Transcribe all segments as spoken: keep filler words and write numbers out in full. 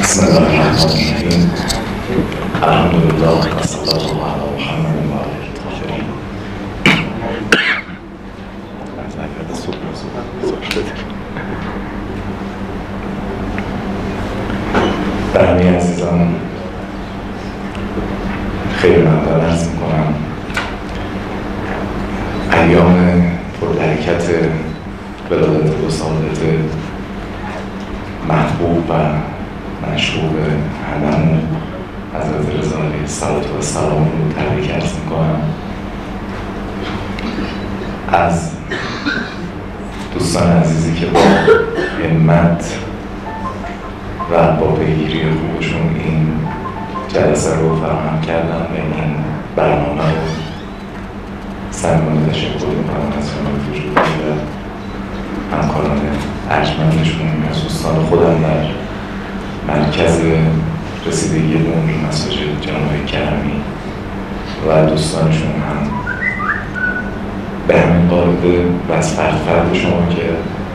بسم الله الرحمن الرحیم. الحمدلله و صلی الله علی محمد و آله الطاهرین. برای عزیزان خیلی مقدار عرض میکنم ایام پربرکت ولادت و سعادت محبوب و مشهور هممون حضرت رضا علیه الصلوة و السلام رو تبریک عرض میکنم. از دوستان عزیزی که با همت و با پیگیری خوبشون این جلسه رو فراهم کردن و این برنامه رو صمیمانه تشکر میکنم از همه وجود و همکاران ارجمندشون، از دوستان خودم در مرکز رسیدگی به عمر مساجد جناب کرمی و دوستانشون هم به همین قاعده و از فرد فرد شما که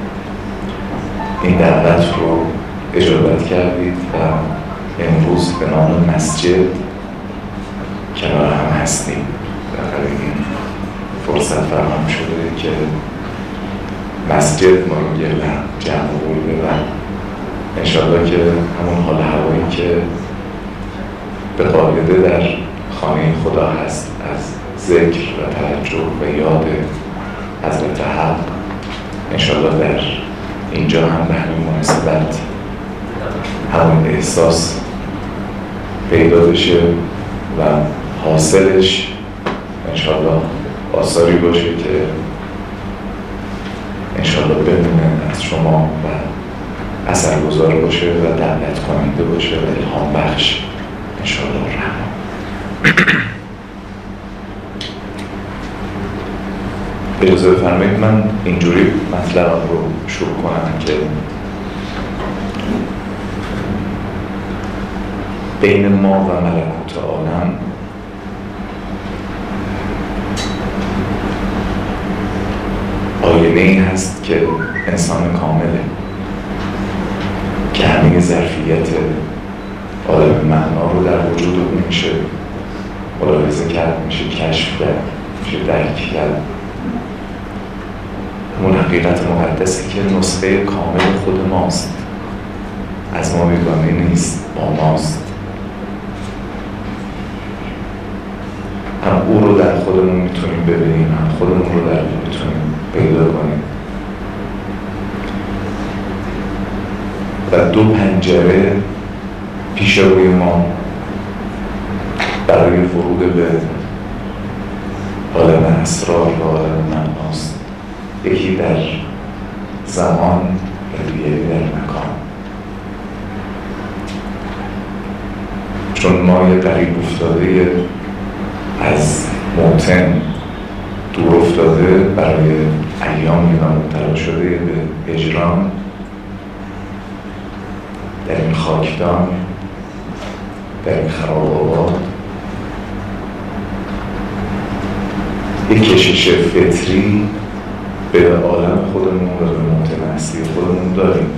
این دعوت رو اجابت کردید و امروز به نام مسجد کنار هم هستیم. در این فرصت فراهم شده که مسجد ما رو گرد هم جمع بوده و انشاءالله که همون حال هوایی که به قاعده در خانه خدا هست از ذکر و توجه و یاد حضرت حق، انشاءالله در اینجا هم به همین مناسبت همون احساس پیدا بشه و حاصلش انشاءالله آثاری باشه که انشاءالله بمونه از شما و اثرگذار باشه و دعوت کننده باشه و الهام بخش انشاءالله الرحمن. اجازه بفرمایید من اینجوری مطلبم رو شروع کنم که بین ما و ملکوت عالم آینه ای هست که انسان کامله که همه ظرفیت عالم معنا رو در وجود او میشه ملاحظه کرد، میشه کشف کرد، میشه درک کرد. همون حقیقت مقدسی که نسخه کامل خود ماست، از ما بیگانه نیست، با ماست. هم او رو در خودمون میتونیم ببینیم، هم خودمون رو در او میتونیم پیدا کنیم و دو پنجره پیش روی ما برای ورود به عالم اسرار و عالم معناست. یکی در زمان و دیگری در مکان. چون ما یه قریب افتاده از موطن دور افتاده برای ایامی و مبتلا شده به هجران در این خاکدان، در این خرابات، یک کشش فطری به عالم خودمون و به موطن اصلی خودمون داریم.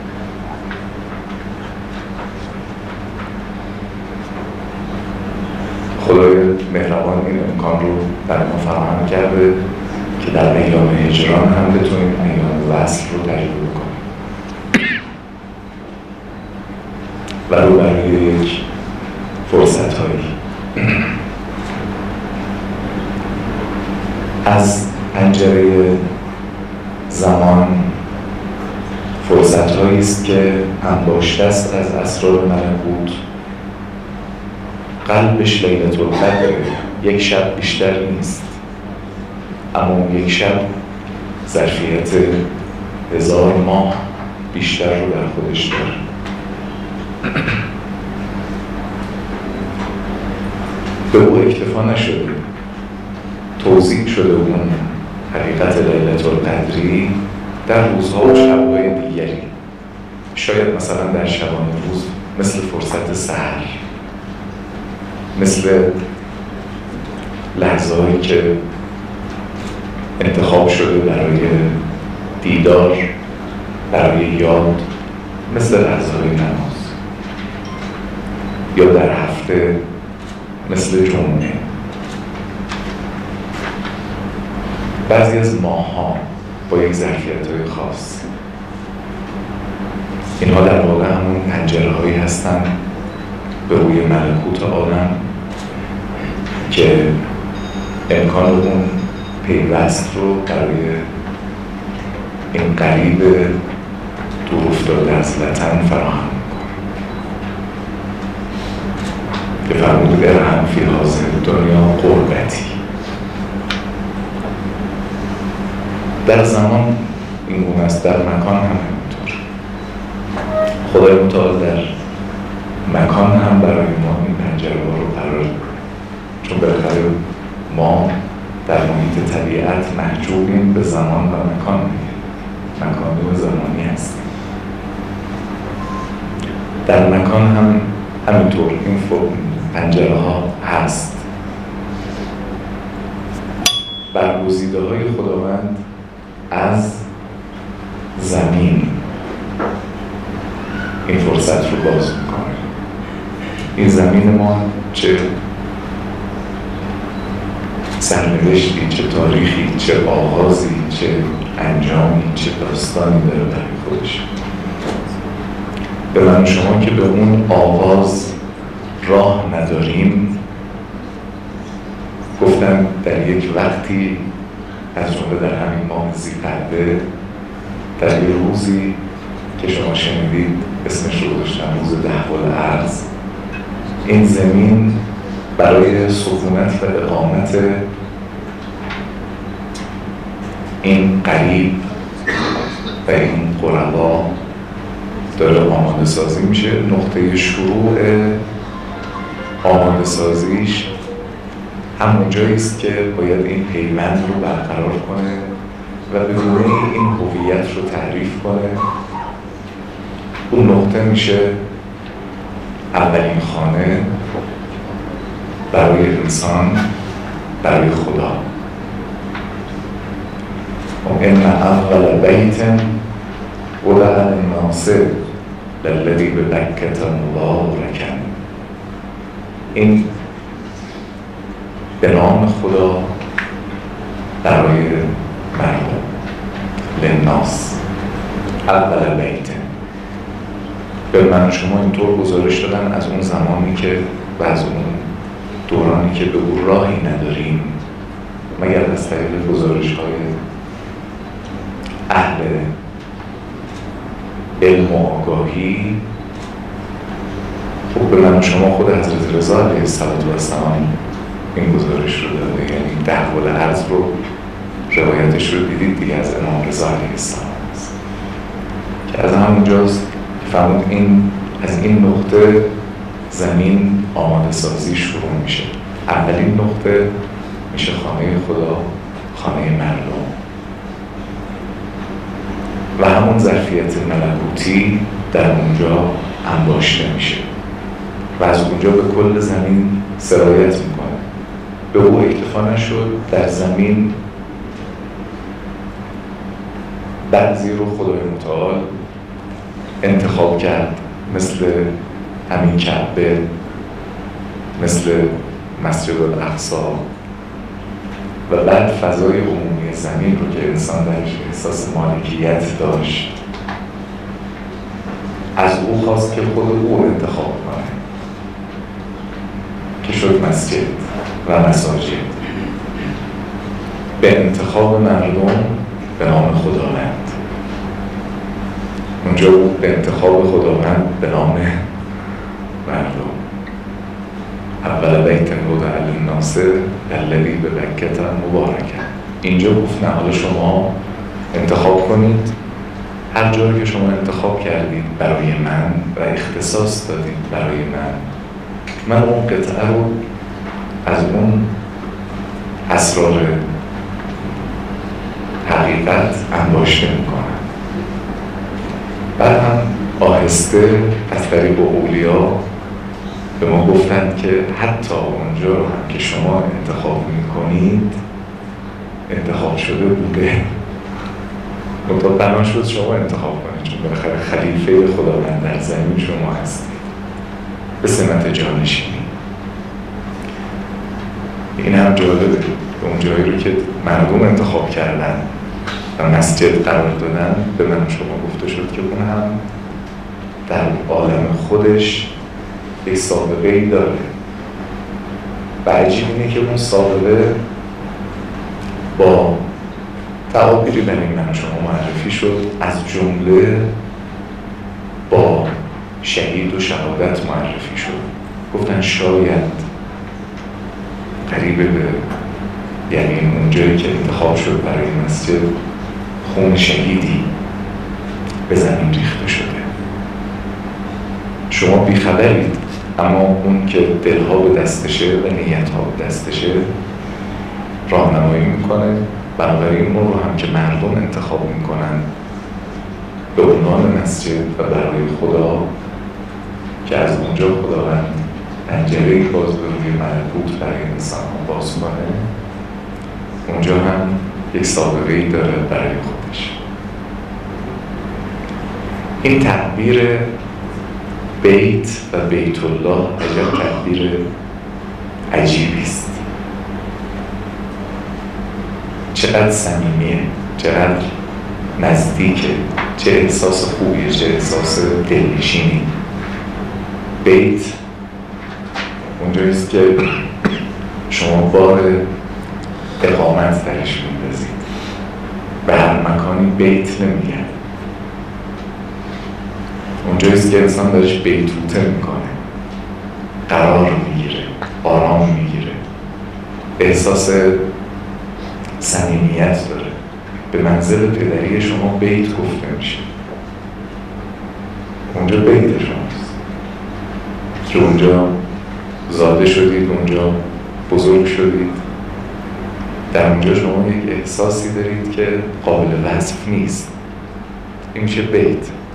خدای مهربان این امکان رو برای ما فراهم کرده که در ایام هجران هم بتونیم ایام وصل رو تجربه کنیم و رو برای یک فرصت هایی از پنجره زمان فرصت هایی است که انباشته است از اسرار ملکوت. قلبش لیلة القدر یک شب بیشتر نیست، اما یک شب ظرفیت هزار ماه بیشتر رو در خودش داره. به او اکتفا نشده، توضیح شده اون حقیقت لیلة القدری در روزها و شبهای دیگری. شاید مثلا در شبانه روز مثل فرصت سحر، مثل لحظه هایی که انتخاب شده برای دیدار، برای یاد، مثل لحظه های نماز. یا در هفته مثل جمعه. بعضی از ماه‌ها با یک ظرفیت‌های خاص، اینها در واقع همون پنجره‌هایی هستن به روی ملکوت عالم که امکان اون پیوست رو برای این قریب دور افتاده از وطن فراهم می‌کنه که فرمود ارحم فی هذه الدنیا قربتی. در زمان این گونه است، در مکان هم همینطور. خدای متعال در مکان هم برای ما این پنجره ها رو قرار می‌کنه، چون بالاخره ما در محیط طبیعت محجوبیم به زمان و مکان دیگه، مکانی و زمانی هستیم. در مکان هم همینطور این پنجره ها هست. برگزیده های خداوند از زمین این فرصت رو باز میکنه. این زمین ما چه سرنوشتی، چه تاریخی، چه آغازی، چه انجامی، چه داستانی داره برای خودش. به من شما که به اون آغاز راه نداریم، گفتم در یک وقتی از جمله در همین ماه ذی‌قعده، در یک روزی که شما شنیدید اسمش رو گذاشتم روز دهوالارض، این زمین برای سکونت و اقامت این قریب و این قربا داره آماده سازی میشه. نقطه شروع آماده سازیش همون جایی است که باید این پیوند رو برقرار کنه و به گونه این هویت رو تعریف کنه. اون نقطه میشه اولین خانه برای انسان، برای خدا. ان اول بیت وضع للناس للذی ببکة مبارکا. این به نام خدا برای مردم، للناس اول بیت. به من شما اینطور گزارش دادن از اون زمانی که و از اون دورانی که به اون راهی نداریم مگر از طریق گزارش های اهل علم و آگاهی. خب به من شما خود حضرت رضا علیه السلام این گزارش رو داده، یعنی دهوالارض رو روایتش رو دیدید دیگه، از امام رضا علیه السلام است که از همونجاست فرمود این از این نقطه زمین آماده سازی شروع میشه. اولین نقطه میشه خانه خدا، خانه مردم و همون ظرفیت ملکوتی در اونجا انباشته میشه و از اونجا به کل زمین سرایت میکنه. به او اکتفا نشد، در زمین بعضی رو خدای متعال انتخاب کرد، مثل همین کعبه، مثل مسجد الاقصی، و بعد فضای عمومی زمین رو که انسان درش احساس مالکیت داشت از او خواست که خود او انتخاب کنه که شد مسجد و مساجد به انتخاب مردم به نام خداوند. اونجا بود به انتخاب خداوند به نام مردم. اول بیت وضع للناس الذی ببکة مبارکا. اینجا گفت نه، حالا شما انتخاب کنید، هر جایی که شما انتخاب کردید برای من و اختصاص دادید برای من، من اون قطعه رو از اون اسرار حقیقت انباشته میکنم. بعد هم آهسته از طریق اولیا به ما گفتند که حتی اونجا رو هم که شما انتخاب میکنید انتخاب شده بوده، منتها بنا شد شما انتخاب کنید، چون بالاخره خلیفه خداوند در زمین شما هستید. به سمت جانشینی. این هم جالبه، به اون جایی رو که مردم انتخاب کردن و مسجد قرار دادن به من شما گفته شد که اون هم در عالم خودش یک سابقه ای داره و عجیب اینه که اون سابقه با تعابیری برای من شما معرفی شد، از جمله با شهید و شهادت معرفی شد. گفتن شاید قریبه به، یعنی اونجایی که انتخاب شد برای مسجد خون شهیدی به زمین ریخته شده. شما بیخبرید، اما اون که دلها به دستشه و نیتها به دستشه راهنمایی میکنه. بنابراین اون رو هم که مردم انتخاب میکنن به عنوان مسجد و برای خدا که از اونجا خداوند پنجره باز به روی ملکوت برای انسان ها باز کنه، اونجا هم یک سابقه‌ای داره برای خودش. این تعبیر بیت و بیت الله عجب تعبیر عجیبی است. چقدر صمیمیه، چقدر نزدیکه، چه احساس خوبیه، چه احساس دلنشینی. بیت اونجاییست که شما بار اقامت درش میندازید. به هر مکانی بیت نمیگن، اونجاییست که انسان درش بیتوته میکنه، قرار میگیره، آرام میگیره، احساس صمیمیت داره. به منزل پدری شما بیت گفته میشه. اونجا بیت شماست که اونجا زاده شدید، اونجا بزرگ شدید. در اونجا شما یک احساسی دارید که قابل وصف نیست. این میشه بیت.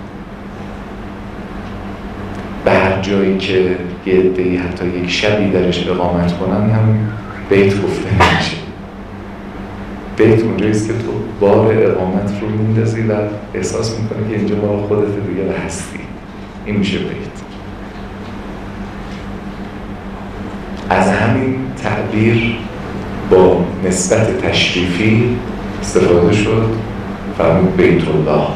به هر جایی که یه عده‌ای حتی یک شبی درش اقامت کنن هم بیت گفته میشه. بیت اونجاییست که تو بار اقامت رو میندازی و احساس میکنی که اینجا بار خودت دیگه و هستی. این میشه بیت. از همین تعبیر با نسبت تشریفی استفاده شد، فرمود بیت الله.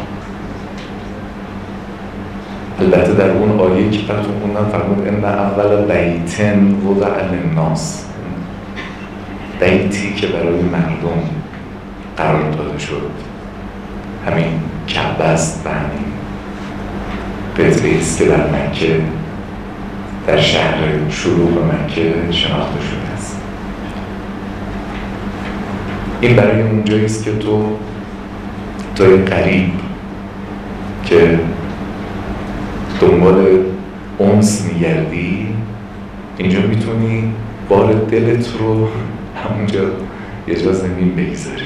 البته در اون آیه که براتون خوندم فرمود ان اول بیتن وضع للناس، بیتی که برای مردم قرار داده شد همین کعبه است و همین قطعه است که در مکه، در شهر شلوغ مکه شناخته شده است. این برای اونجایی است که تو توی قریب که دنبال انس میگردی، اینجا میتونی بار دلت رو همونجا یه جا زمین بگذاری.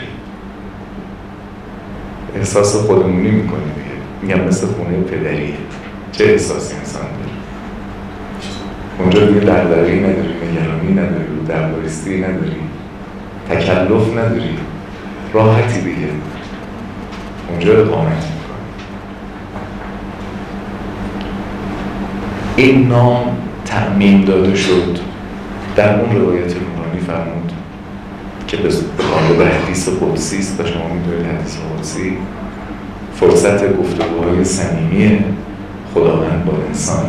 احساس خودمونی میکنی دیگه. میگم مثل خونه پدریه. چه احساسی انسان داره؟ اونجا دیگه دردری نداری، نگرانی نداری، رو دربایستی نداری، تکلف نداری، راحتی دیگه اونجا اقامت میکنی. این نام تعمیم داده شد در اون روایت نورانی فرمود که به قالب حدیث قدسی است و شما میدونید حدیث قدسی فرصت گفتگوهای صمیمی خداوند با انسانه.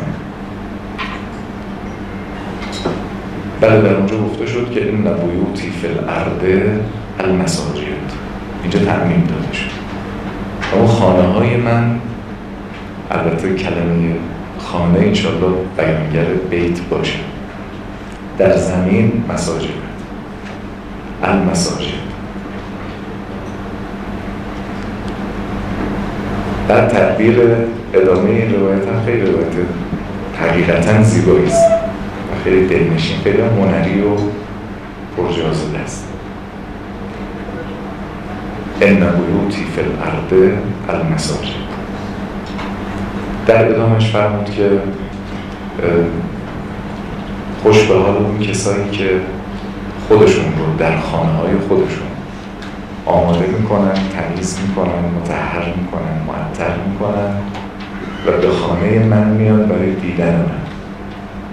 بله، در اونجا گفته شد که این بیوتی فی الارض المساجد. اینجا تعمیم داده شد. اما خانه های من، البته کلمه خانه انشاءالله بیانگر بیت باشه، در زمین مساجد، المساجد. در تعبیر ادامه این روایت هم خیلی روایت حقیقتا زیبایی است و خیلی دلنشین، خیلی هنری و پرجاذبه است. ان بیوتی فی الارض المساجد. در ادامهش فرمود که خوش به حال اون کسایی که خودشون رو در خانه‌های خودشون آماده میکنن، تمیز میکنن، مطهر میکنن، معطر میکنن و به خانه من میان برای دیدن من.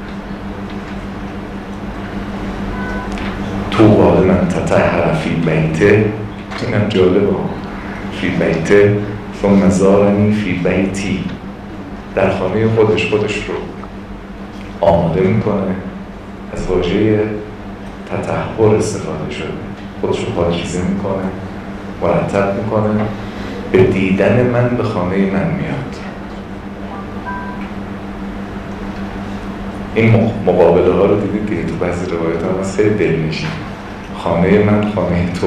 فی بیته، اینم جالبه، فی بیته ثم زارنی فی بیتی، در خانه خودش خودش رو آماده میکنه. از واژه تطهر استفاده شده، خودش رو پاکیزه میکنه، مرتب میکنه. به دیدن من به خانه من میاد. این مقابله ها رو دیدید دیگه، تو بعضی روایت هم از خیلی دلنشین. خانه من خانه تو،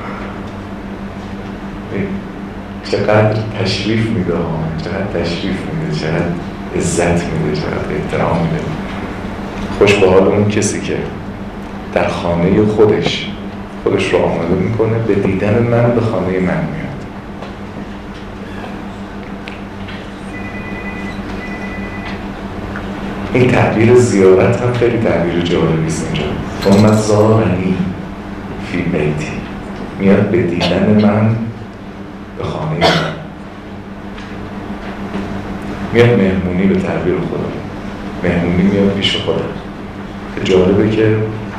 چقدر تشریف میده، چقدر تشریف میده، چقدر عزت میده، چقدر احترام میده. خوش به حال اون کسی که در خانه خودش خودش رو آماده میکنه به دیدن من به خانه من میاد. این تعبیر زیارت هم خیلی تعبیر جالبی است اینجا. ثم زارنی فی بیتی، میاد به دیدن من به خانه من، میاد مهمونی، به تعبیر خودم مهمونی میاد پیش خودم. جالبه که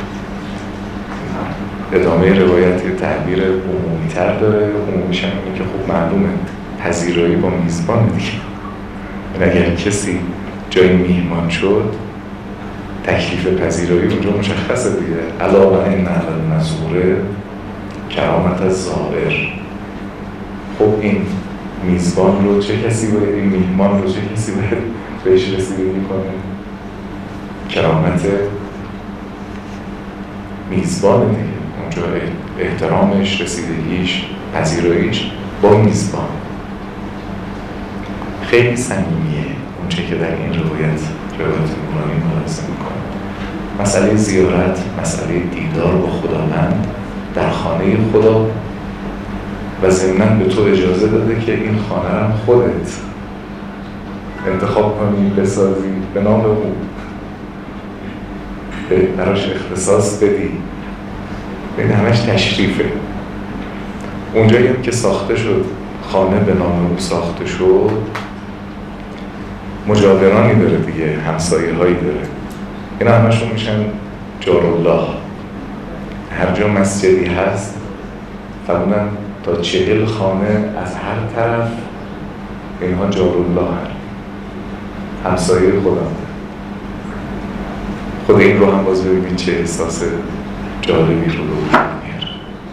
ادامه روایت یه تعبیر عمومی تر داره. عمومیش هم اینه که خب معلومه پذیرایی با میزبان دیگه. اگر کسی جای میهمان شد تکلیف پذیرایی اونجا مشخصه دیگه. علاوه این نقل مزوره کرامت از زائر. خب این میزبان رو چه کسی باید، این میهمان رو چه کسی باید بهش رسیدگی کنه؟ کرامت میزبان دیگه. اونجا احترامش، رسیدگیش، پذیراییش با میزبان خیلی صمیمیه. اونچه که در این روایت روایت قرآنی ملاحظه میکنه، مسئله زیارت، مسئله دیدار با خداوند در خانه خدا و ضمناً به تو اجازه داده که این خانه هم خودت انتخاب کنی، بسازی به نام او، براش اختصاص بدی. این همش تشریفه. اونجایی هم که ساخته شد، خانه به نام او ساخته شد، مجاورانی داره دیگه، همسایه هایی داره. این همشون میشن جارالله. هر جا مسجدی هست فرمودن تا چهل خانه از هر طرف اینها جارالله هست، همسایه خدا. خود این رو هم باز ببینید چه احساس جالبی رو رو میاره.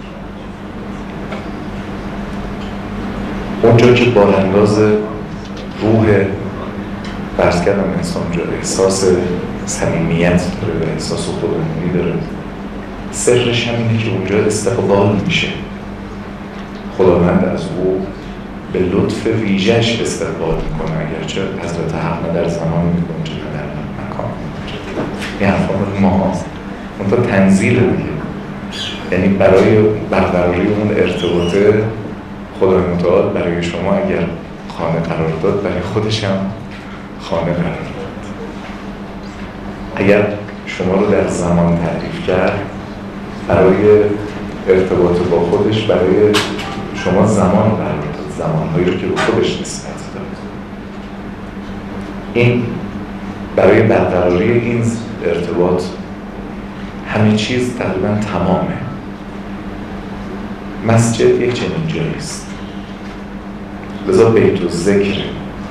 اونجا که بارانداز روح فرض کردم انسان اونجا احساس صمیمیت داره و احساس خودمونی داره، سرش هم اینه که اونجا استقبال میشه. خداوند از او به لطف ویژه‌اش استقبال میکنه، اگرچه حضرت حق در زمان میکنه چه در مکان. این حرفا ما هست اون تا تنزیل دیگه، یعنی برای برقراری اون ارتباطه خدای متعال برای شما اگر خانه قرار داد، برای خودش هم خانه قرار داد. اگر شما رو در زمان تعریف کرد، برای ارتباط با خودش برای شما زمان قرار داد، زمانهایی رو که به خودش نسبت داد. این برای برقراری این ارتباط همه چیز تقریبا تمامه. مسجد یک چنین جایی است. لذا بیت الذکر،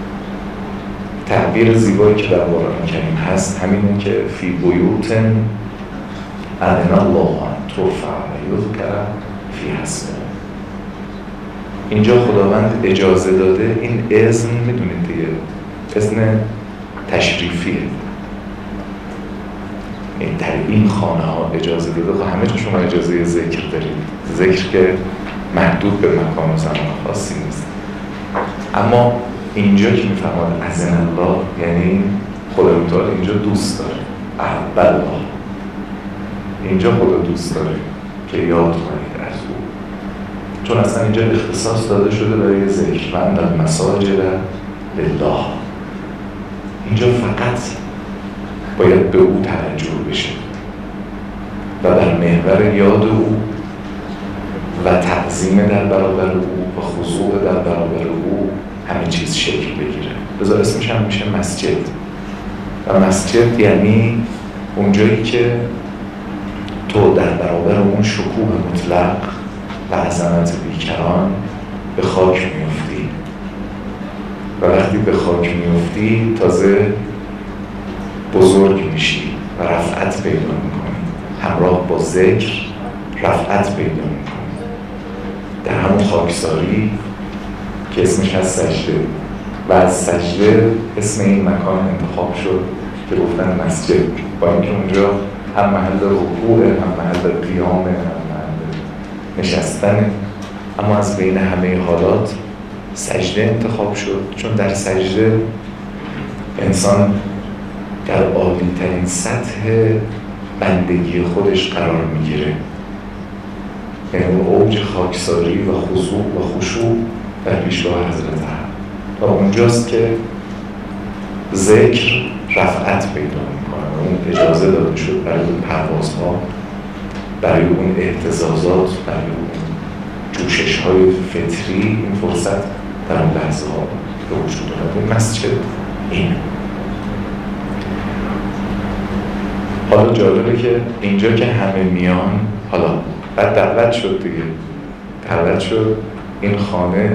تعبیر زیبایی که در قرآن کریم هست همینه که فی بیوت اذن الله ان ترفع و یذکر فی اسمه. اینجا خداوند اجازه داده. این اذن میدونید دیگه اذن تشریفیه. این در این خانه ها اجازه داده. همه جا شما اجازه ذکر دارید، ذکر که محدود به مکان و زمان خاصی نیست. اما اینجا که میفهمد اذن الله یعنی خدا متعال اینجا دوست داره. احب الله، اینجا خدا دوست داره که یاد کنید از او، چون اصلا اینجا اختصاص داده شده برای ذکر. من در مساجد لله، اینجا فقط باید به او توجه بشه و در محور یاد او و تعظیم در برابر او و خضوع در برابر او همه چیز شکل بگیره. بذار اسمش هم میشه مسجد. و مسجد یعنی اونجایی که تو تو در برابر اون شکوه مطلق و عظمت بیکران به خاک میفتی و وقتی به خاک میفتی تازه بزرگ میشی و رفعت پیدا میکنی، همراه با ذکر رفعت پیدا میکنی در همون خاکساری که اسمش هست سجده. و از سجده اسم این مکان انتخاب شد که گفتن مسجد، با اینکه اونجا هم محل رکوع، هم محل قیام، هم محل نشستن، اما از بین همه حالات سجده انتخاب شد، چون در سجده انسان در عالی ترین سطح بندگی خودش قرار میگیره، یعنی اون اوج خاکساری و خضوع و خشوع در پیشگاه حضرت حق و اونجاست که ذکر رفعت پیدا میکنه. اون اجازه داده شد برای اون پروازها، برای اون اهتزازات، برای اون جوشش های فطری، این فرصت در اون لحظه ها به وجود آمد. اون مسجد این. حالا جالبه که اینجا که همه میان، حالا بعد دعوت شد دیگه، دعوت شد این خانه،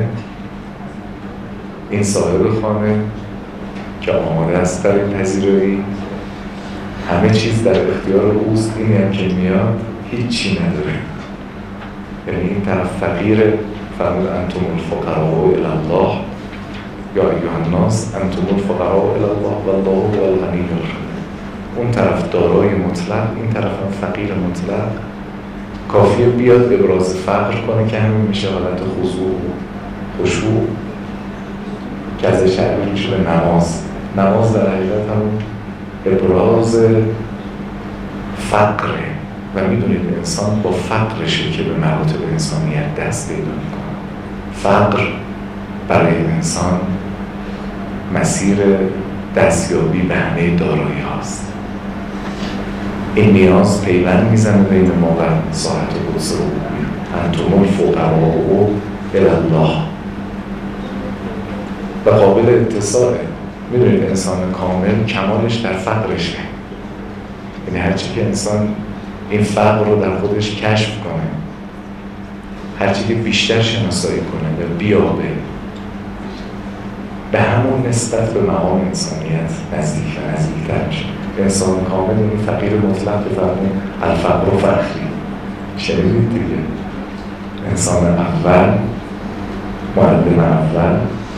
این صاحب خانه که آماده است برای پذیرایی، همه چیز در اختیار اوست، اینی هم که میاد هیچی نداره، یعنی این طرف فقیره، فرمود انتم الفقراء الی الله یا ایها الناس انتم الفقراء الی الله والله هو الغنی الحمید. اون طرف دارای مطلق، این طرف هم فقیر مطلق. کافیه بیاد ابراز فقر کنه که همین میشه حالت خضوع و خشوع که ازش تعبیر میشه به نماز. نماز در حقیقت هم ابراز فقره و میدونید انسان با فقرشه که به مراتب انسانیت دست پیدا میکنه. فقر برای انسان مسیر دستیابی به همه دارایی هاست. این نیاز پیوند میزنه بین ما و ساعت قدس ربوبی. انتم الفقراء الی الله و قابل اتصاله. میدونید انسان کامل کمالش در فقرشه، یعنی هرچی که انسان این فقر رو در خودش کشف کنه، هرچی که بیشتر شناسایی کنه و بیابه، به همون نسبت به مقام انسانیت نزدیک و نزدیک‌تر میشه. انسان کامل این فقیر مطلق بفرمون الفقر و فخری. شنیدید دیگه، انسان اول، معلم اول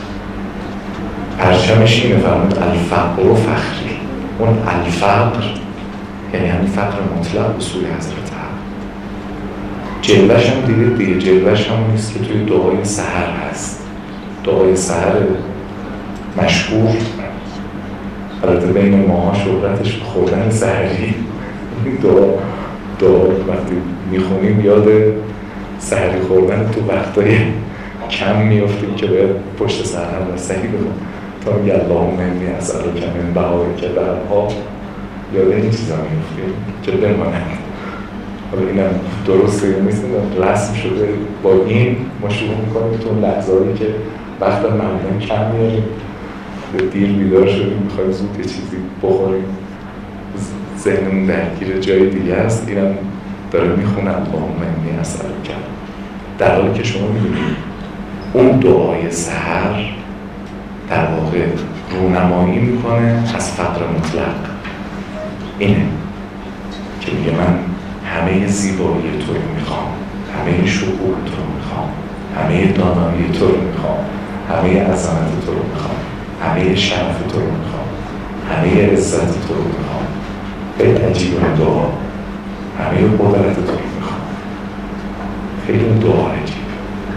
پرچمش اینه، فرمود الفقر و فخری. اون الفقر یعنی همین فقر مطلق اصول حضرت حق. جلوش هم دیدید دیگه، جلوش همون نیست که توی دعای سحر هست. دعای سحر مشهور، البته بین ماها شهرتش خوردن سحری. این دعا دعا وقتی میخونیم یاد سحری خوردن تو وقتای کم میافتیم که باید پشت سحر و سحری بخون تا میگه اللهم انی اسألک من بهارک الابها، یاد این چیزا میافتیم که بمانند. حالا اینم درسته یا نیست رسم شده، با این ما شروع میکنیم تو اون لحظه‌ای که وقتا معمولا کم میاریم، دیر بیدار شدیم میخوایم زود یه چیزی بخوریم، ذهنمون درگیر جای دیگه است، اینم داره میخونه اللهم انی اسألک، در حالی که شما میدونید اون دعای سحر در واقع رونمایی میکنه از فقر مطلق. اینه که میگه من همه زیبایی تو رو میخوام، همه شکوه تو رو میخوام، همه دانایی تو رو میخوام، همه عظمت تو رو میخوام، همه شرف تو رو میخوام، همه عزت تو رو میخوام. خیلی عجیبه دعا، همه قدرت تو رو میخوام. خیلی دعا عجیبه.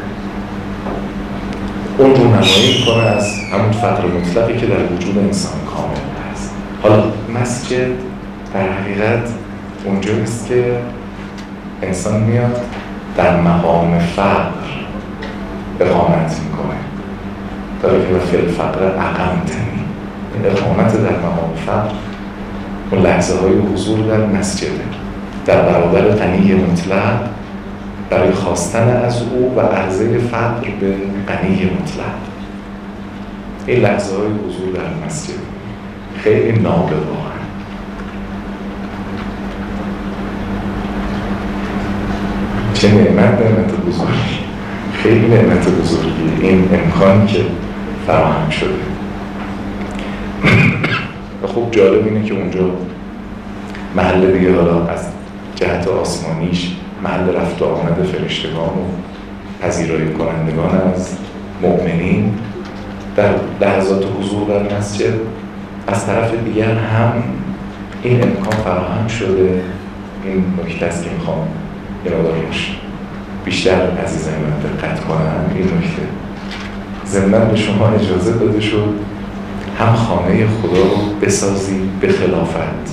اون رو نمایی میکنه از همون فقر مطلقی که در وجود انسان کامل هست. حالا مسجد در حقیقت اونجاست که انسان میاد در مقام فقر اقامت میکنه، داره که فی الفقر اقمتنی. این اقامت در مقام فقر اون لحظه های حضور در مسجده، در برابر غنی مطلق، برای خواستن از او و عرضه فقر به غنی مطلق. این لحظه های حضور در مسجد خیلی نابه واقعا. چه نعمت نعمت بزرگی، خیلی نعمت بزرگی این امکانی که فراهم شده. و خب جالب اینه که اونجا محل دیگه حالا از جهت آسمانیش محل رفت و آمد فرشتگان و پذیرایی کنندگان از مؤمنین در لحظات حضور در مسجد، از طرف دیگر هم این امکان فراهم شده. این نکته است که میخوام یه مقدار روش بیشتر عزیزان من دقت کنم. این نکته ضمن به شما اجازه داده شد هم خانه خدا رو بسازید به خلافت،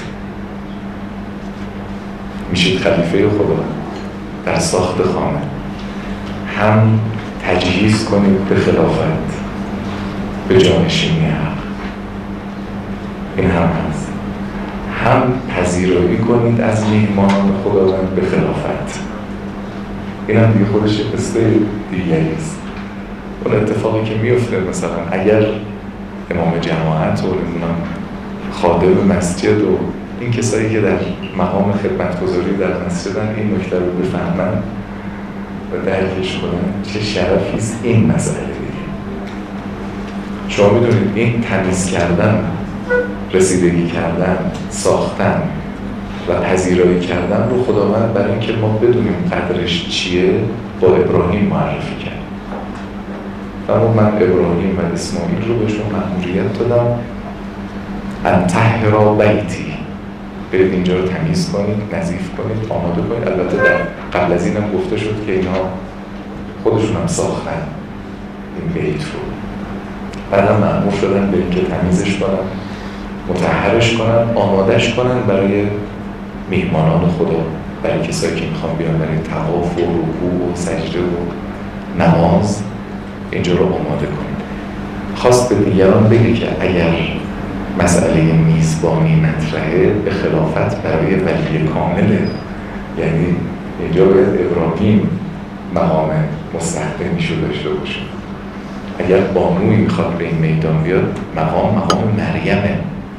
میشید خلیفه خدا در ساخت خانه، هم تجهیز کنید به خلافت، به جانشینی حق. این هم هست. هم پذیرایی کنید از میهمانان خداوند به خلافت. این هم دیگه خودش قصه دیگری است. اون اتفاقی که میفته مثلا اگر امام جماعت و نمیدونم خادم مسجد و این کسایی که در مقام خدمتگزاری در مسجدن این نکته رو بفهمن و درکش کنن، چه شرفی است این مسئله دیگه. شما میدونید این تمیز کردن، رسیدگی کردن، ساختن و پذیرایی کردن رو خداوند برای اینکه ما بدونیم قدرش چیه با ابراهیم معرفی کرد. اما من ابراهیم و اسماعیل رو بهشون مأموریت دادم ان طهرا بیتی، برید اینجا رو تمیز کنید، نظیف کنید، آماده کنید. البته در قبل از اینم گفته شد که اینها خودشون هم ساختن این بیت رو، بعدم مأمور شدن به اینکه تمیزش کنن، مطهرش کنن، آمادش کنن برای میهمانان خدا، برای کسایی که میخوان بیان برای طواف و رکوع و سجده و نماز اینجا رو آماده کنید. خواست به دیگران بگه که اگر مسئله میزبانی مطرحه به خلافت برای ولی کامله، یعنی اینجا باید ابراهیم مقام مستحکمیشو داشته باشه. اگر بانوی میخواد به این میدان بیاد مقام مقام مریمه.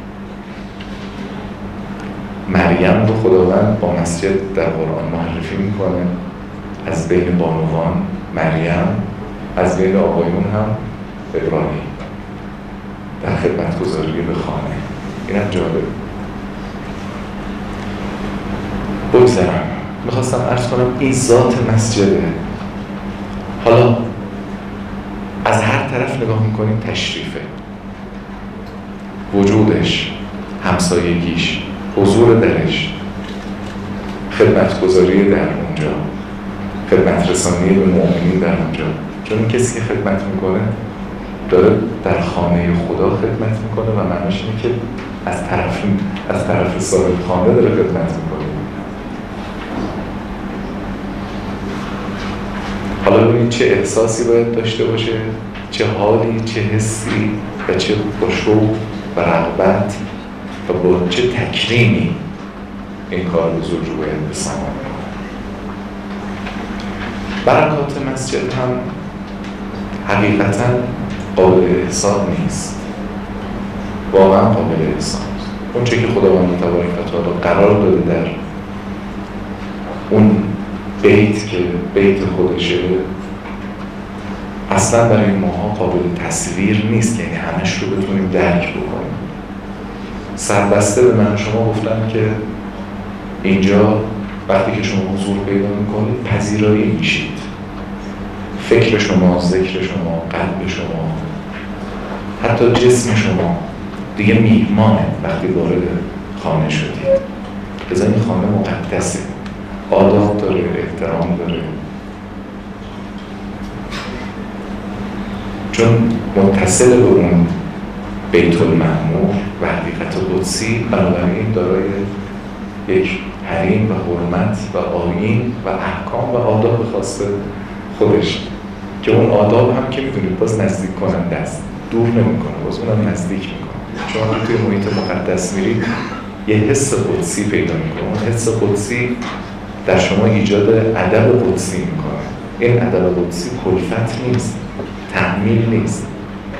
مریم رو خداوند با مسجد در قرآن معرفی میکنه، از بین بانوان مریم، از بین آقایون هم ابراهیم در خدمتگزاری به خانه. این هم جالب. بگذارم میخواستم عرض کنم این ذات مسجده. حالا از هر طرف نگاه میکنیم تشریفه، وجودش، همسایگیش، حضور درش، خدمتگزاری در اونجا، خدمت رسانی به مؤمنین در اونجا. چون کسی که خدمت میکنه داره در خانه خدا خدمت میکنه و معناش اینه که از طرف از طرف صاحب خانه داره خدمت میکنه. حالا ببینید چه احساسی باید داشته باشه، چه حالی، چه حسی و چه خشوع و رغبت و با چه تکریمی این کار بزرگ رو باید بسامان. برکات مسجد هم حقیقتا قابل احسان نیست، واقعا قابل احسان نیست. اون چه که خداوند تبارک و تعالی قرار داده در اون بیت که بیت خودشه اصلا برای ماها قابل تصویر نیست، یعنی همش رو بتونیم درک بکنیم. سربسته به من شما گفتم که اینجا وقتی که شما حضور پیدا میکنید پذیرایی میشید، فکر شما، ذکر شما، قلب شما، حتی جسم شما دیگه میهمانه. وقتی وارد خانه شدید لذا این خانه مقدسه، آداب داره، احترام داره، چون متصل به اون بیت المعمور و حقیقت قدسی، بنابراین دارای یک حریم و حرمت و آیین و احکام و آداب خاص خودش که اون آداب هم که میدونید باز نزدیک کننده است، دور نمیکنه، باز اونم نزدیک میکنه. شما هم توی محیط مقدس میرید یه حس قدسی پیدا میکنه، اون حس قدسی در شما ایجاد ادب قدسی میکنه. این ادب قدسی کلفت نیست، تحمیل نیست.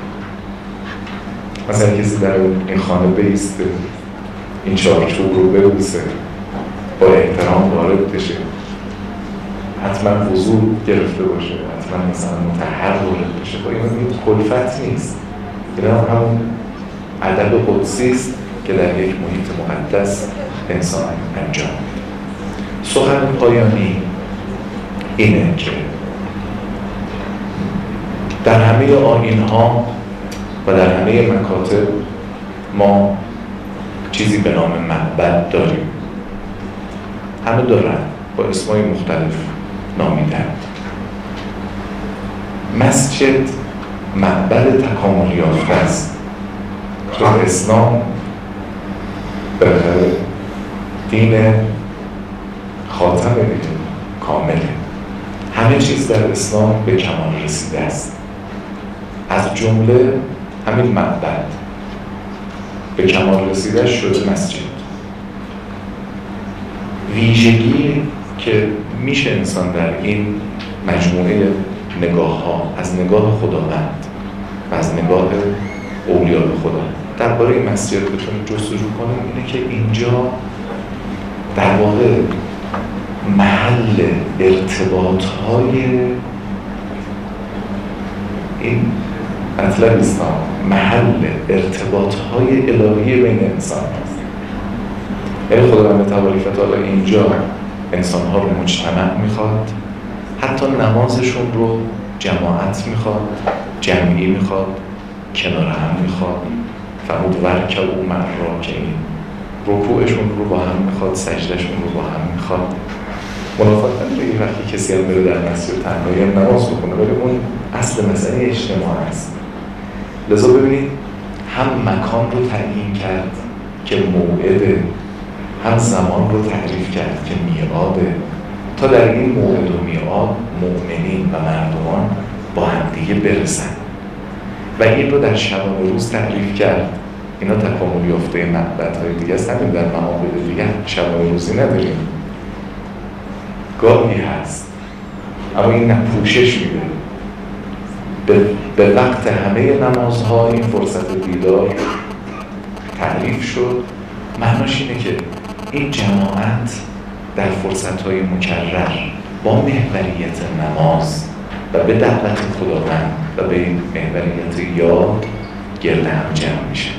مثلا کسی در این خانه بیسته، این چارچوب رو ببوسه، با احترام وارد بشه، حتما وضوء گرفته باشه، حتما مثلا مطهر وارد بشه. با این کلفت نیست، این هم همون ادب قدسی است که در یک محیط مقدس انسان انجام میده. سخن پایانی اینه که در همه آیین‌ها و در همه مکاتب ما چیزی به نام معبد داریم. همه دارن، با اسمای مختلف نامیدن. مسجد معبد تکامل یافته است، چون اسلام بالاخره دین خاتم دیگه، کامله. همه چیز در اسلام به کمال رسیده است، از جمله همین معبد به کمال رسیده شده مسجد. ویژگی که میشه انسان در این مجموعه نگاه ها، از نگاه خداوند و از نگاه اولیاء خدا درباره مسجد بتونه جستجو کنه، اینه که اینجا در واقع محل ارتباط های این مطلب اسلام، محل ارتباط های الهی بین انسان هست. یعنی خداوند تعالی فتعالی اینجا انسان ها رو مجتمع میخواد، حتی نمازشون رو جماعت میخواد، جمعی میخواد، کنار هم میخواد. فرمود ورکع و مع الراکعین، رکوعشون رو با هم میخواد، سجدهشون رو با هم میخواد. منافات نداره یه وقتی کسی هم بره در مسجد تنهایی هم نماز بخونه، ولی اون اصل مسئله اجتماع است. لذا ببینید هم مکان رو تعیین کرد که موعده، هم زمان رو تعریف کرد که میعاده، تا در این موعد و میعاد مؤمنین و مردمان با همدیگه برسن. و این رو در شبانه روز تعریف کرد. اینا تکامل یافته معبدهای دیگه است. همین در معابد دیگه شبانه روزی نداریم، گاهی هست، اما این پوشش میده. به, به وقت همه نمازها این فرصت دیدار تعریف شد. معناش اینه که این جماعت در فرصتهای مکرر با محوریت نماز و به دعوت خداوند و به محوریت یاد گرد هم جمع میشه.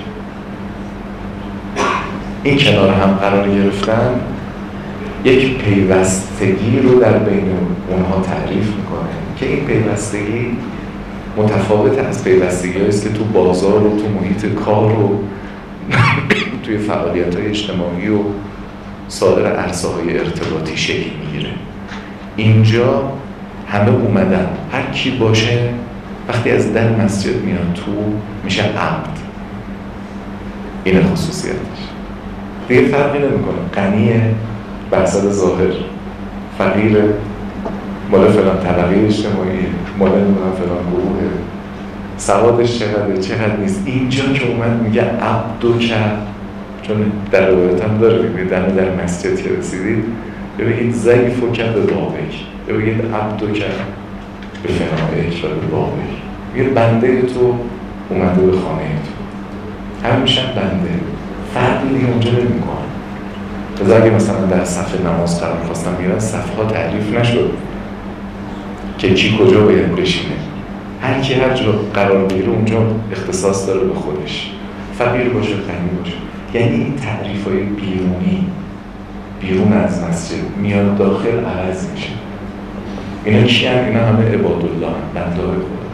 این کنار هم قرار گرفتن یک پیوستگی رو در بین اونها تعریف میکنه که این پیوستگی متفاوت از پیوستگی هاییست که تو بازار و تو محیط کار و توی فعالیت های اجتماعی و سایر عرصه های ارتباطی شکل میگیره. اینجا همه اومدن، هر کی باشه وقتی از در مسجد میاد تو میشه عبد. این خصوصیتش دیگه فرقی نمیکنه غنیه بحثد ظاهر، فقیر مال فلان طبقه اجتماعی، مال نمیدونم فلان گروه، سوادش چقدر چقدر نیست. اینجا که اومد میگه عبدو که، چون در روایت هم داره بگید در در مسجد که رسیدید بگید ضعیف و که به بابک، بگید عبدو که به فنائک و به بابک، بگید بنده تو اومده به خانه تو، همه میشن بنده، فرقی دیگه اونجا نمی کنن. از اگه مثلا در صف نماز قرار خواستم میرن، صفها تعریف نشد که کی کجا باید بشینه. هر کی هر جا قرار بگیره اونجا اختصاص داره به خودش، فقیر باشه غنی باشه. یعنی این تعریف‌های بیرونی بیرون از مسجد میاد داخل عوض میشه. اینا کی هم؟ اینا همه عبادالله هم، بنده‌های خدا.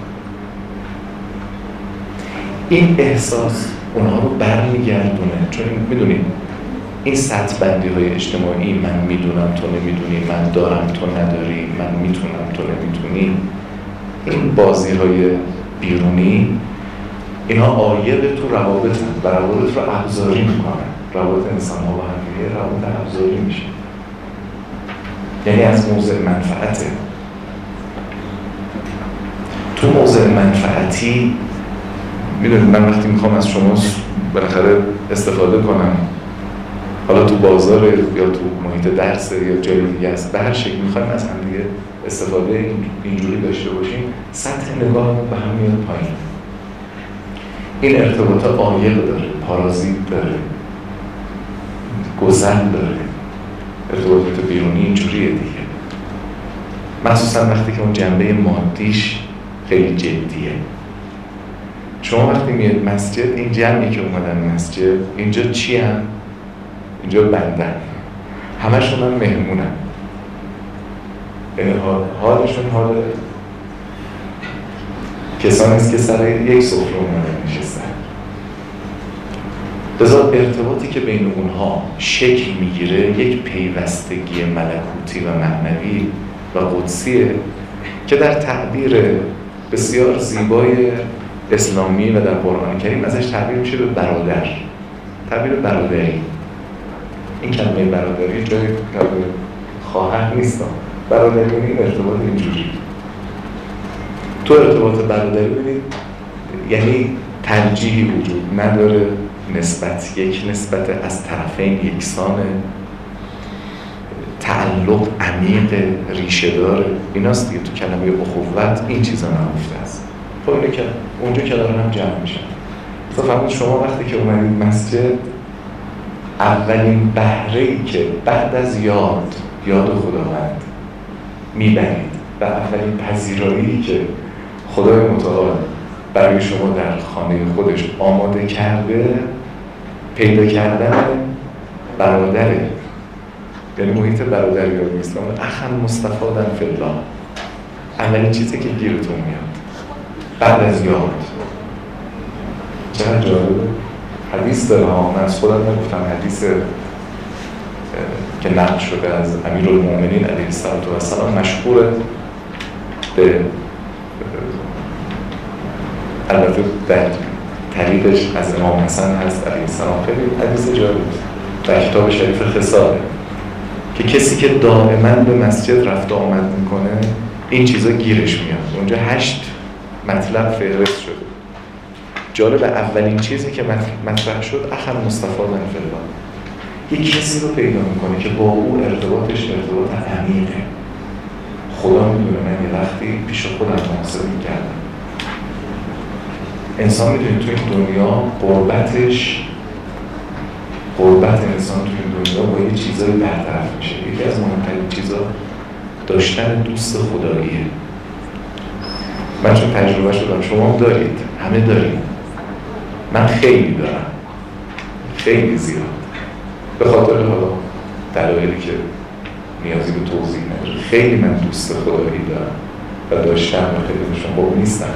این احساس اونها رو برمیگردونه، چون میدونید این سطح بندی های اجتماعی، من میدونم تو نمیدونی، من دارم تو نداری، من میتونم تو نمیتونی، این بازی های بیرونی اینا عایق تو روابط هم و روابط رو ابزاری میکنن. روابط انسان ها با هم دیگه روابط ابزاری میشه، یعنی از موضع منفعته. تو موضع منفعتی میدونید من وقتی میخوام از شما بالاخره استفاده کنم، حالا تو بازار یا تو محیط درس یا جای دیگه است، به هر شکل میخوایم از هم دیگه استفاده اینجوری داشته باشیم، سطح نگاه به هم میاد پایین. این ارتباط عایق داره، پارازیت داره، گسل داره. ارتباطات بیرونی اینجوریه دیگه. مخصوصا وقتی که اون جنبه مادیش خیلی جدیه. شما وقتی میاد مسجد، این جمعی که اومدن مسجد اینجا چی هم؟ اینجا بندن، همشون هم مهمونن، حالشون حال کسانی است که سر یک سفره اومدن نشستن. لذا ارتباطی که بین اونها شکل میگیره یک پیوستگی ملکوتی و معنوی و قدسیه که در تعبیر بسیار زیبای اسلامی و در قرآن کریم ازش تعبیر میشه به برادر، تعبیر برادری. این کلمه برادری جای خواهر نیست، برادری این ارتباط اینجوری. تو ارتباط برادری ببینید یعنی ترجیحی وجود نداره، نسبت یک نسبت از طرفین یکسانه، تعلق عمیق ریشه داره. ایناست دیگه تو کلمه اخوت این چیزا نهفته است. خب اینه که اونجا که دارن هم جمع میشن. تو فهمید شما وقتی که اومدید مسجد، اولین بهره‌ای که بعد از یاد یاد خداوند میبرید و اولین پذیرایی که خدای متعال برای شما در خانه خودش آماده کرده پیدا کردن برادره، یعنی محیط برادری و اسلام. اخن مستفادن فی الله، اولین چیزی که گیرتون میاد بعد از یاد. چقدر جالبه. حدیث داره ها، من از خودم نگفتم، حدیث که نقل شده از امیرالمومنین علیه السلام مشهوره به البته در طریقش از امام حسن هست علیه السلام. خیلی حدیث جالب در کتاب شریف خصاله که کسی که دائما به مسجد رفت و آمد میکنه این چیزا گیرش میاد. اونجا هشت مطلب فهرست شده. جالب، اولین چیزی که مطرح شد اخر مستفادن فی الله، یک کسی رو پیدا میکنه که با او ارتباطش ارتباط عمیقه. خدا میدونه من یه وقتی پیش خودم محاسبه میکردم، انسان میدونه تو این دنیا قربتش قربت انسان تو این دنیا با یه چیزایی برطرف میشه. یکی از مهمترین چیزا داشتن دوست خداییه. من چون تجربه شدم، شما هم دارید، همه دارید، من خیلی دارم، خیلی زیاد، به خاطر حالا دلایلی که نیازی به توضیح نداره. خیلی من دوست خدایی دارم و داشتم و خیلی داشتم، خب نیستم.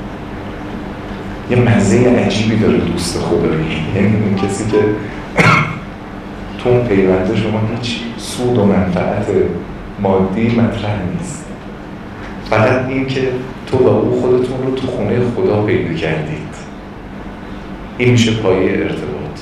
یه مزه عجیبی داره دوست خدایی، یعنی اون کسی که تو اون پیونده شما هیچ سود و منفعت مادی مطرح نیست، فقط این که تو و او خودتون رو تو خونه خدا پیدا کردید. این میشه پایه ارتباط.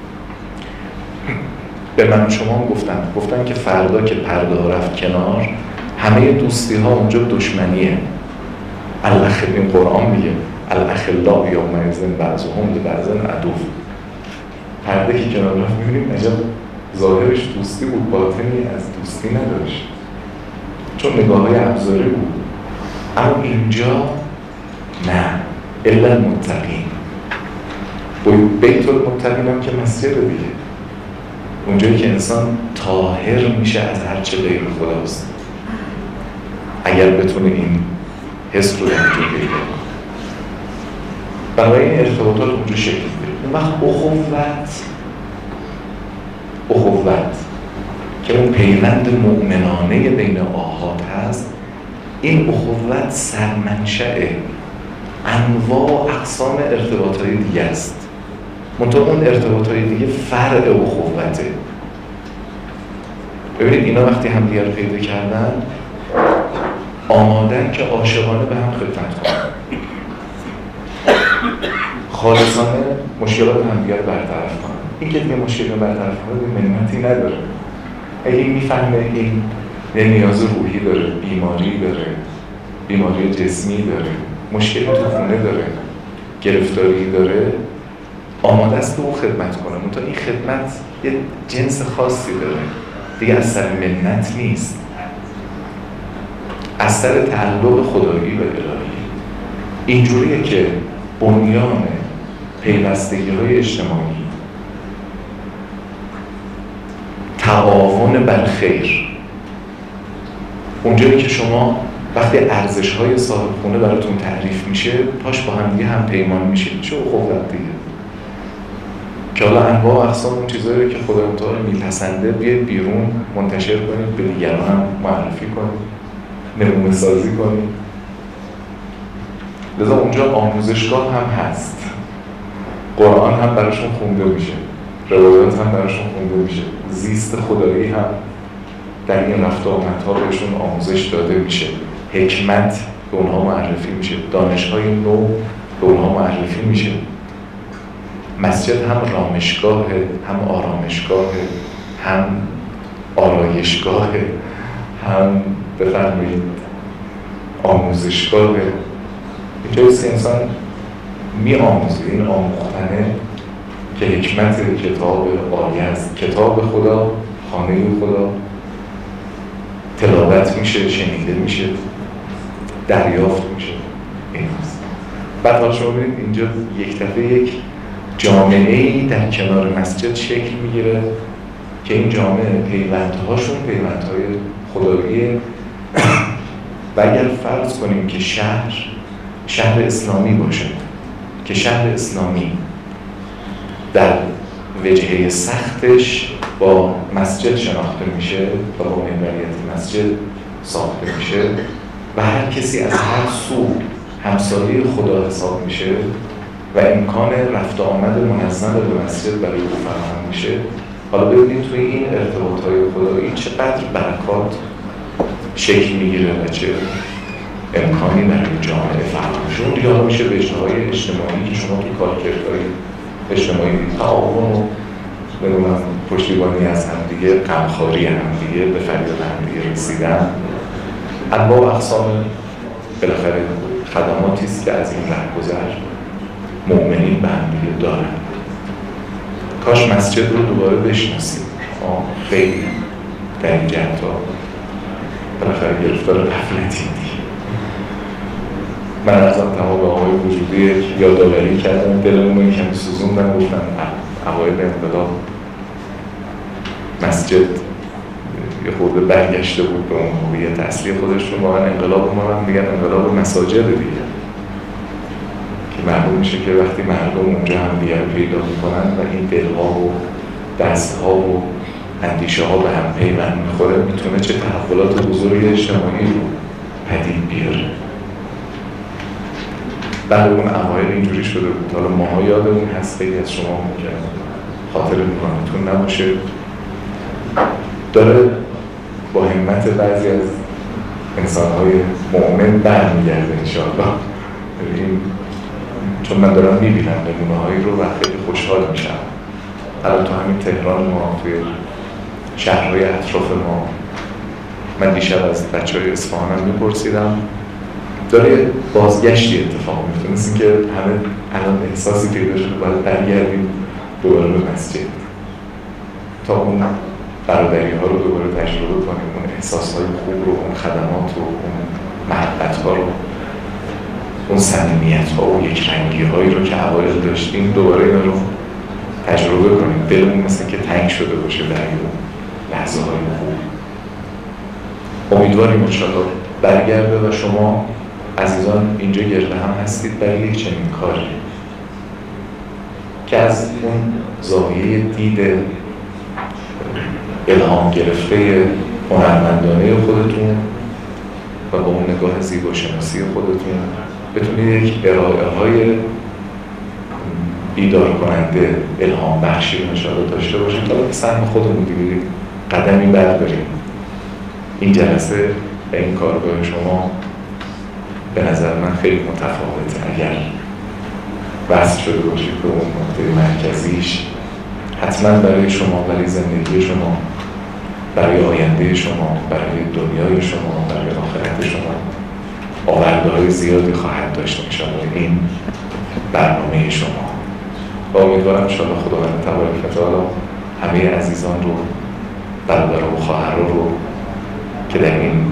به من شما هم گفتن گفتن که فردا که پرده ها رفت کنار، همه دوستی ها اونجا دشمنیه. الاخ این قرآن میگه الاخلاء یومئذ بعضهم لبعض عدو. پرده که کنار رفت میبینیم عجب ظاهرش دوستی بود، باطنی از دوستی نداشت، چون نگاه های ابزاری بود. اما اینجا نه، الا المتقین. بیت المتقین هم که مسجد دیگه، اونجایی که انسان طاهر میشه از هر چه غیر خداست، اگر بتونه این حس رو در جو پیدا کنه. برای این ارتباطات اونجا شکل میگیره. اون وقت اخوت اخوت که اون پیوند مؤمنانه بین آحاد هست، این اخوت سرمنشأ انواع اقسام ارتباطهای دیگه است. منطقه اون ارتباطهای دیگه فرع اخوته. ببینید اینا وقتی هم دیگر پیدا کردن، آمادن که عاشقانه به هم خدمت کنن، خالصانه مشکلات هم دیگر برطرف کنن. این که دیگه مشکل برطرف کنه منتی نداره. اگه میفهمه این یه نیاز روحی داره، بیماری داره، بیماری جسمی داره، مشکلی تو خونه داره، گرفتاری داره، آماده است که او خدمت کنه. منتها این خدمت یه جنس خاصی داره، دیگه از سر منت نیست، از سر تعلق خدایی و الهی. اینجوریه که بنیان پیوستگی های اجتماعی، تعاون بر خیر، اونجایی که شما وقتی ارزش‌های صاحب خونه براتون تعریف میشه، پاش با هم دیگه هم پیمان میشه، چه اخوت دیگه. که حالا انواع و اقسام اون چیزایی رو که خدا متعال میپسنده بیاید بیرون منتشر کنید، به دیگران هم معرفی کنید، نمونه سازی کنید. لذا اونجا آموزشگاه هم هست، قرآن هم براشون خونده میشه، روایات هم براشون خونده میشه، زیست خدایی هم در این رفت و آمدها بهشون آموزش داده میشه، حکمت به اونها معرفی میشه، دانش‌های نو به اونها معرفی میشه. مسجد هم رامشگاه، هم آرامشگاه، هم آرایشگاه، هم بفرمایید آموزشگاه. اینجاییست که انسان می آموزه، این آموختنه که حکمت کتاب آیه است. کتاب خدا، خانه خدا تلاوت میشه، شنیده میشه، دریافت میشه. این هست. بعد حالا شما ببینید اینجا یک دفعه یک جامعه‌ای در کنار مسجد شکل میگیره که این جامعه پیوندهاشون پیوندهای خداییه. و اگر فرض کنیم که شهر شهر اسلامی باشه، که شهر اسلامی در وجهه سختش با مسجد شناخته میشه و با محوریت مسجد ساخته میشه و هر کسی از هر سو همسایه خدا حساب میشه و امکان رفت آمد منظم به مسجد برای او فراهم میشه، حالا ببینید توی این ارتباطهای خدایی چقدر برکات شکل میگیره و چه امکانی برای جامعه فراهم میشه. اون دیگه حالا میشه وجهه‌های اجتماعی که شما توی کارکردهای اجتماعی تعاون و نمیدونم پشتیبانی از همدیگه، غمخواری همدیگه، به فریاد همدیگه رسیدن، انواع و اقسام بالاخره خدماتی است که از این رهگذر مؤمنین به همدیگه دارن. کاش مسجد رو دوباره بشناسیم. خیلی در این جهت‌ها بالاخره گرفتار غفلتیم دیگه. من از آن تمام به آقای وجودی یادآوری کردم، دلمون رو کمی سوزوندم، گفتم اوایل انقلاب مسجد یه خورده برگشته بود به اون هویت اصلی خودش رو. واقعا انقلاب ما هم میگن انقلاب مساجد دیگه، که معلوم میشه که وقتی مردم اونجا هم دیگر پیدا میکنن و این دلها و دستها و اندیشه ها به هم پیوند میخوره، میتونه چه تحولات بزرگی اجتماعی رو پدید بیاره. بعد اون اوایل اینجوری شده بود. حالا ماها یادمون هست، خیلی از شما ممکنه خاطر میکنتون نباشه، داره با همت بعضی از انسان‌های مؤمن برمیگرده انشاءالله. چون من دارم میبینم نمونه‌هایی رو و خیلی خوشحال میشم. الان تو همین تهران ما، توی شهرهای اطراف ما، من دیشب از بچه‌های اصفهانم میپرسیدم، داره بازگشتی اتفاق میفته، مثل اینکه همه الان احساسی پیدا شده باید برگردیم دوباره به مسجد تا اون برادری ها رو دوباره تجربه کنیم، اون احساس های خوب رو، اون خدمات رو، اون محبت ها رو، اون صمیمیت ها و یک رنگی هایی رو که اوایل داشتیم دوباره اینا رو تجربه کنیم. دلمون مثل که تنگ شده باشه در این لحظه های خوب. امیدواریم انشاءالله برگرده و شما عزیزان اینجا گرده هم هستید برای یک چنین کاری که از اون زاویه دید الهام گرفته هنرمندانه خودتون و با اون نگاه زیباشناسی خودتون بتونید یک ارائه های بیدار کننده، الهام بخشی رو انشاءالله داشته باشید تا به سهم خودمون دیگه قدمی برداریم. این جلسه و این کارگاه شما به نظر من خیلی متفاوته. اگر وصل شده باشید به اون نقطه مرکزیش، حتما برای شما، برای زندگی شما، برای آینده شما، برای دنیای شما، برای آخرت شما آورده های زیادی خواهد داشت انشاءالله این برنامه شما. و امیدوارم انشاءالله خداوند تبارک و تعالی همه عزیزان رو، برادران و خواهران رو که در این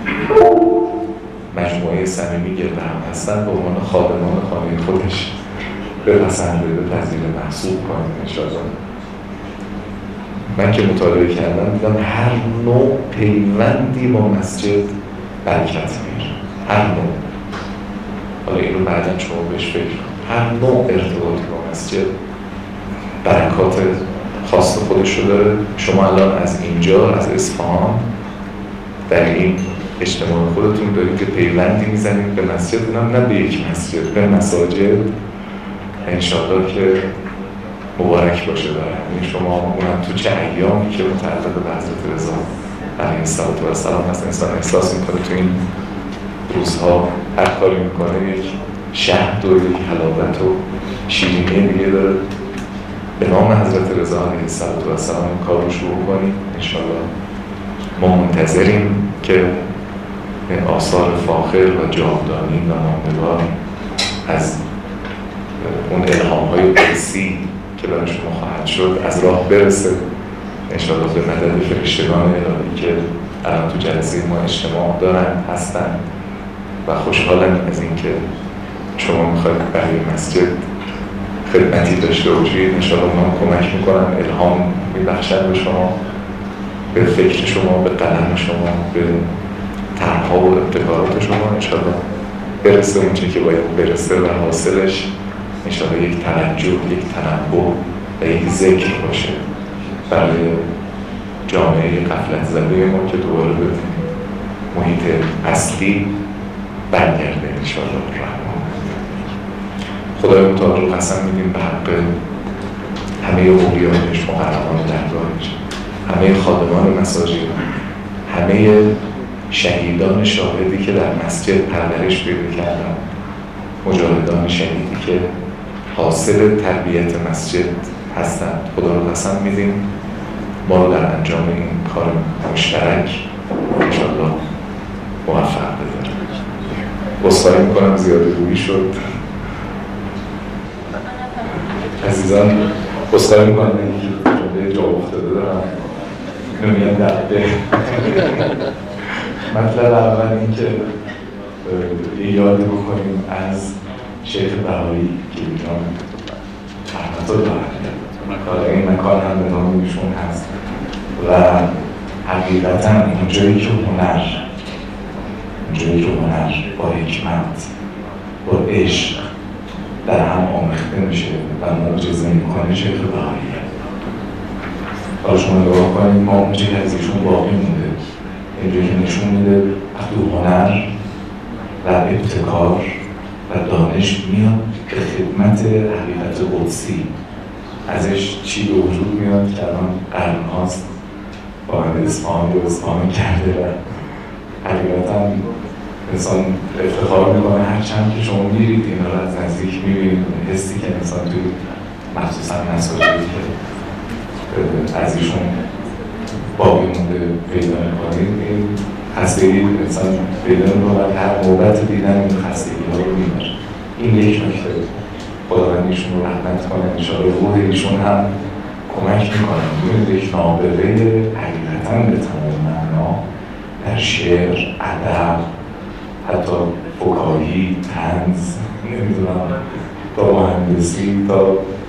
مجموعه صمیمی گرد هم هستن به عنوان خادمان خانه خودش بپسنده، بپذیره، محسوب کنید انشاءالله. من که مطالعه کردم دیدم هر نوع پیوندی با مسجد برکت میاره، هر نوع. حالا اینو بعدا شما بهش فکر کنید. هر نوع ارتباطی با مسجد برکات خاص خودش رو داره. شما الان از اینجا، از اصفهان، در این اجتماع خودتون دارید که پیوندی میزنید به مسجد، اونم نه به یک مسجد، به مساجد. انشاءالله که مبارک باشه برای شما. اونم تو چه ایامی که متعلق به حضرت رضا علیه السلام هست. انسان احساس میکنه تو این روزها هر کاری میکنه یک شهد و یک حلاوت و شیرینی دیگه داره. به نام حضرت رضا علیه السلام این کار رو شروع کنیم. انشاءالله ما منتظریم که این آثار فاخر و جاودانی و ماندگار از اون الهام‌های قدسی که برای شما خواهد شد از راه برسه. انشاءالله به مدد فرشتگان الهی که الان تو جلسه ما اجتماع دارن هستن و خوشحالم از اینکه شما میخواید برای مسجد خدمتی داشته باشید. انشاءالله من کمک میکنم، الهام میبخشن به شما، به فکر شما، به قلم شما، به طرح‌ها و ابتکارات شما. انشاءالله برسه اونچه که باید برسه و حاصلش انشاءالله یک توجه، یک تنبه و یک ذکر باشه برای جامعه غفلت زده ما که دوباره به محیط اصلی برگرده انشاءالله الرحمن. خدای متعال رو قسم میدیم به حق همه اولیایش، مقربان درگاهش، همه خادمان مساجد، همه شهیدان شاهدی که در مسجد پرورش پیدا کردن، مجاهدان شهیدی که حاصل تربیت مسجد هستند. خدا رو قسم میدیم ما رو در انجام این کار مشترک انشاءالله موفق بده. عذرخواهی میکنم زیاده گویی شد. عزیزان عذرخواهی میکنم که جمله جا افتاده دارم نمیگم دقیقه. مطلب اول این که یاد بکنیم از شیخ بهایی که ایران رحمت الله علیه این مکان هم به نام ایشون هست و حقیقتا اینجایی که هنر اینجایی که هنر با حکمت با عشق در هم آمیخته میشه و معجزه میکنه شیخ بهاییه. حالا شما نگاه کنید ما اونجا که از ایشون باقی مونده، اینجایی که نشون میده وقتی هنر و ابتکار و دانش میاد به خدمت حقیقت قدسی، ازش چی به وجود میاد که الان قرن هاست وارد اصفهان رو اصفهان کرده و حقیقتا انسان افتخار میکنه هرچند که شما میرید این رو از نزدیک میبینید. حسی که انسان توی مخصوصا مساجدی که از ایشون باقی مونده پیدا میکنید، این خستگی انسان پیدا میکنه و هر نوبت دیدن این خستگی ها رو میبره. این یک نکته. خداوند ایشون رو رحمت کنه، انشاءالله روح ایشون هم کمک میکنه. میبینید یک نابغه حقیقتا به تمام معنا در شعر، ادب، حتی فکاهی، طنز، نمیدونم تا مهندسی، تا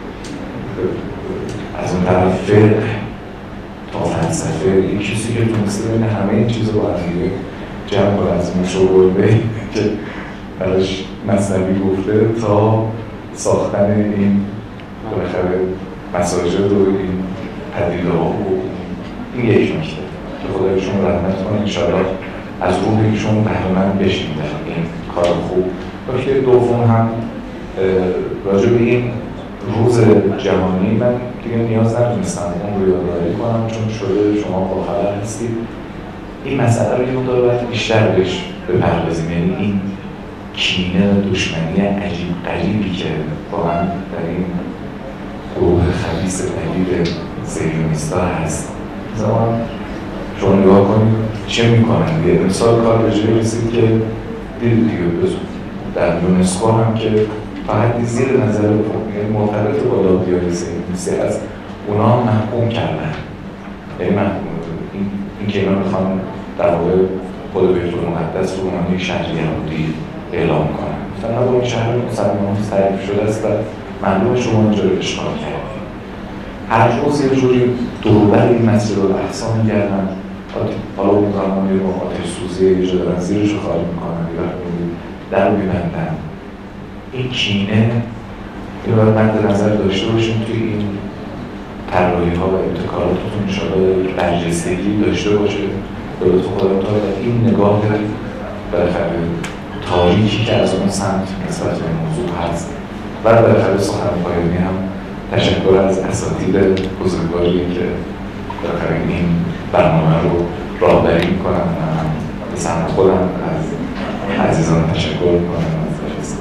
از اون طرف فقه تا فلسفه، این کسی که تونسته بین همه این چیز رو برمیده جمع کنه از مشاورده که برش مثنوی گفته تا ساختن این بالاخره مساجد و این پدیده ها و این یک نکته که خدایشون رحمت کنه. انشاءالله از روحشون بهره‌مند بشیم در این کار خوب. نکته دوم هم راجع به این روز جهانی من دیگه نیاز ندونستم اون رو یادآوری کنم چون شده شما با خبر هستید. این مسئله رو یه مقدار باید بیشتر بهش بپردازیم، یعنی این کینه و دشمنی عجیب غریبی که واقعا در این گروه خبیث پلید صهیونیست‌ها هست. زمان شما نگاه کنید چه میکنن. یه مثال کار به جایی رسید که دید دیگه در یونسکو هم که فقط زیر نظر مرتبط با لابیای صهیونیستی از اونا هم محکوم کردن. یعنی این, این که اینا میخوان در واقع خود بیت المقدس رو اونم یک شهر یهودی اعلام کنن. گفتن نه این شهر مسلمان تعریف شده است و معلوم شما اینجا رو اشغال کردید. هر روز یه جوری دوروبر این مسجدالاقصی میگردن، حالا اون زمانی با آتش سوزی یه جا دارن زیرش رو خالی میکنن، یه وقت در رو میبندن. این کینه این باید مد نظر داشته باشیم توی این طراحی ها و ابتکاراتتون انشاءالله برجستگی داشته باشه. دولتون خودم تا این نگاه بالاخره تاریکی که از اون سمت نسبت به موضوع هست و بالاخره سخن پایانی هم تشکر از اساتید بزرگواری که بالاخره این برنامه رو راهبری میکنن و به سمت خودم از عزیزان تشکر میکنم. از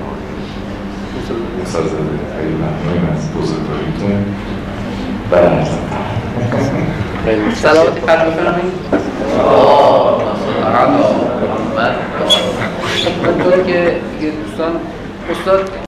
استاد خیلی ممنونیم از بزرگواریتون و عرضم سلامتی فرد بفرمایید. همونطور که دوستان استاد